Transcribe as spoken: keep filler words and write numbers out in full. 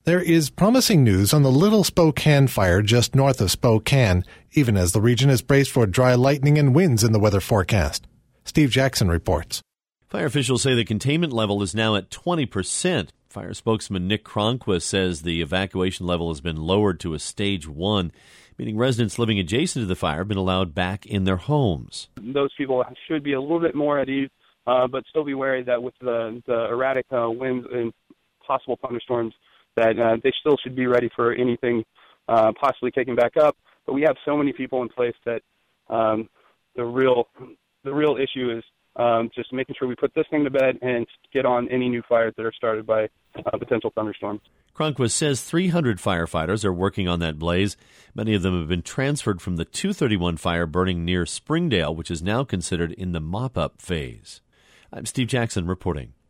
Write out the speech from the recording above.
There is promising news on the Little Spokane fire just north of Spokane, even as the region is braced for dry lightning and winds in the weather forecast. Steve Jackson reports. Fire officials say the containment level is now at twenty percent. Fire spokesman Nick Cronquist says the evacuation level has been lowered to a stage one, meaning residents living adjacent to the fire have been allowed back in their homes. Those people should be a little bit more at ease, uh, but still be wary that with the, the erratic uh, winds and possible thunderstorms, that uh, they still should be ready for anything uh, possibly kicking back up. But we have so many people in place that um, the real the real issue is um, just making sure we put this thing to bed and get on any new fires that are started by uh, potential thunderstorms. Cronquist says three hundred firefighters are working on that blaze. Many of them have been transferred from the two thirty-one fire burning near Springdale, which is now considered in the mop-up phase. I'm Steve Jackson reporting.